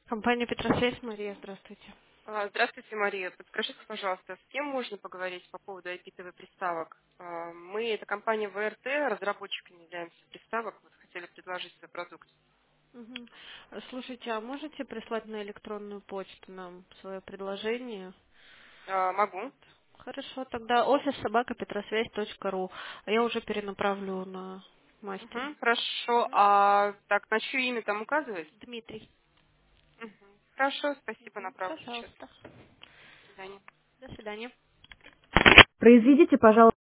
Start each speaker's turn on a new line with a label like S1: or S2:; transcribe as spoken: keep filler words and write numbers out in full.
S1: Компания Петросвязь, Мария, здравствуйте.
S2: А, Здравствуйте, Мария. Подскажите, пожалуйста, с кем можно поговорить по поводу ай пи-то ви приставок? А, Мы, это компания вэ эр тэ, разработчиками являемся приставок, вот хотели предложить свой продукт.
S1: Мгм. Слушайте, а можете прислать на электронную почту нам свое предложение?
S2: А, Могу.
S1: Вот. Хорошо, тогда офис собака петросвязь точка ру. А я уже перенаправлю на мастера.
S2: Мгм, хорошо.
S1: Мгм.
S2: А так, на чье имя там указывать?
S1: Дмитрий.
S2: Мгм. Хорошо, спасибо,
S1: Мгм.
S2: направлю сейчас.
S1: Пожалуйста.
S2: До свидания.
S1: До свидания.
S2: Произведите, пожалуйста.